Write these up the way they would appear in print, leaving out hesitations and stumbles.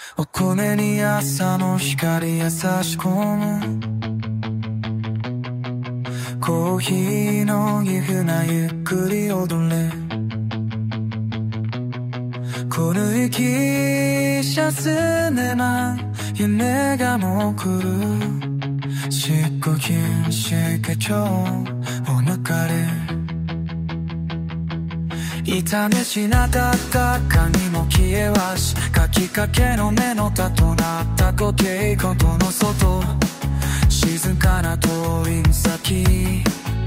お米に朝の光優し込むコーヒーの岐阜なゆっくり踊れこの駅車すねま夢がもくる19긴 시계초 오늘 가래いためしなかった髪も消えはし書きかけの目のたとなった固定ことの外静かな通り先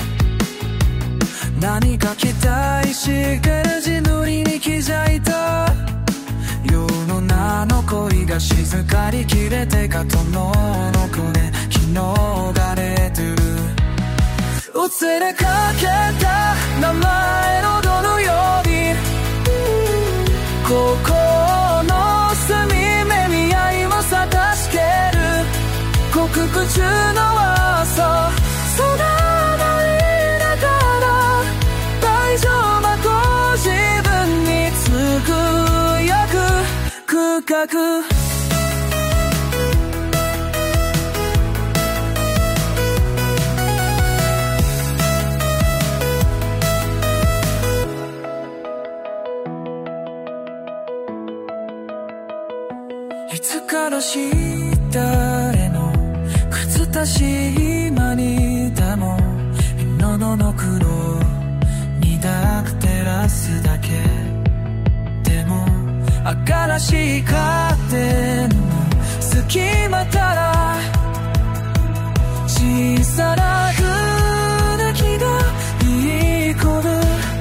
何か期待してる自分に気づいた世の名の恋が静かに切れてかとのくね昨日がれてる移れかけた名前のどのように心の隅目に愛を咲かしける刻々中の朝空のいながら大丈夫と自分につぶやく空覚いつから知ったれの靴たし今にだも喉の黒に抱く照らすだけでも新しいカーテンの隙間から小さな船木がいい子る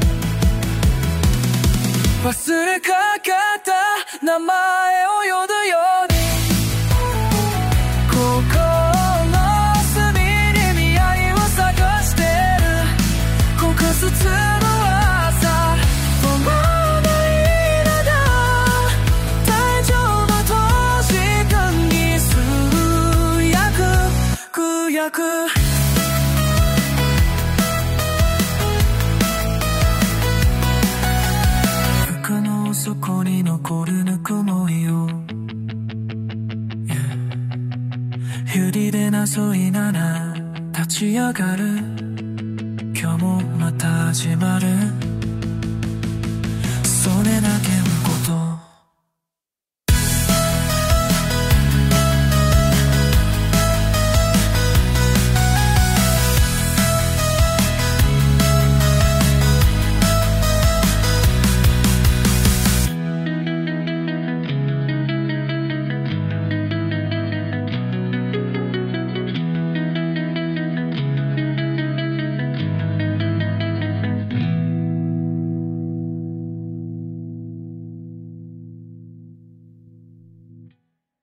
忘れかけた名前を呼ぶように心の隅に見合いを探してる告訴つの朝止まらないなら大丈夫と時間にすやくくやくそこに残るぬくもりを、振りでなそいなら立ち上がる今日もまた始まるそれだけを